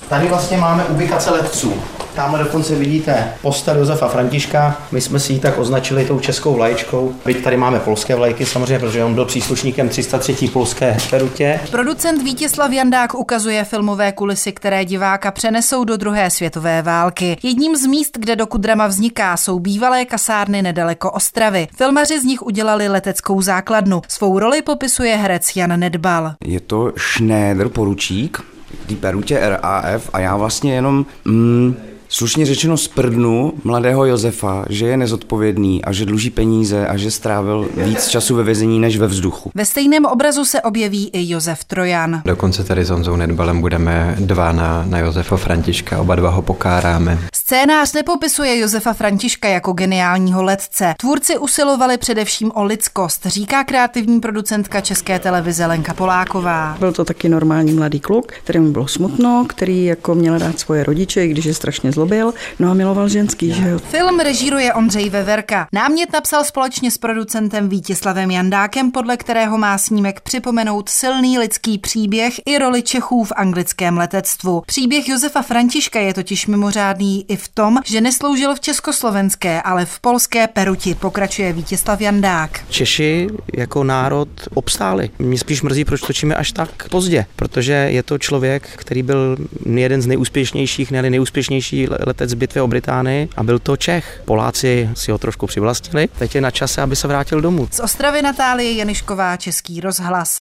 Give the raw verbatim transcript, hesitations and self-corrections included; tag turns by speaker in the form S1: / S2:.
S1: Tady vlastně máme ubikace letců. Tamhle dokonce vidíte postel Josefa Františka. My jsme si ji tak označili tou českou vlaječkou. Byť tady máme polské vlajky samozřejmě, protože on byl příslušníkem tři sta třetí polské perutě.
S2: Producent Vítězslav Jandák ukazuje filmové kulisy, které diváka přenesou do druhé světové války. Jedním z míst, kde dokud drama vzniká, jsou bývalé kasárny nedaleko Ostravy. Filmaři z nich udělali leteckou základnu. Svou roli popisuje herec Jan Nedbal.
S3: Je to šnédr poručík, tý perutě R A F a já vlastně jenom... Mm, slušně řečeno sprdnu mladého Josefa, že je nezodpovědný a že dluží peníze a že strávil víc času ve vězení než ve vzduchu.
S2: Ve stejném obrazu se objeví i Josef Trojan.
S4: Dokonce tady s Honzou Nedbalem budeme dva na, na Josefa Františka, oba dva ho pokáráme.
S2: Scénář nepopisuje Josefa Františka jako geniálního letce. Tvůrci usilovali především o lidskost, říká kreativní producentka České televize Lenka Poláková.
S5: Byl to taky normální mladý kluk, kterému bylo smutno, který jako měl rád svoje rodiče, když je strašně zlobil, no a miloval ženský, že jo.
S2: Film režíruje Ondřej Veverka. Námět napsal společně s producentem Vítězslavem Jandákem, podle kterého má snímek připomenout silný lidský příběh i roli Čechů v anglickém letectvu. Příběh Josefa Františka je totiž mimořádný i v tom, že nesloužil v československé, ale v polské peruti, pokračuje Vítězslav Jandák.
S1: Češi jako národ obstáli. Mě spíš mrzí, proč točíme až tak pozdě, protože je to člověk, který byl jeden z nejúspěšnějších, ne nejúspěšnější letec bitvy o Británii a byl to Čech. Poláci si ho trošku přivlastnili. Teď je na čase, aby se vrátil domů.
S2: Z Ostravy Natálie Janišková, Český rozhlas.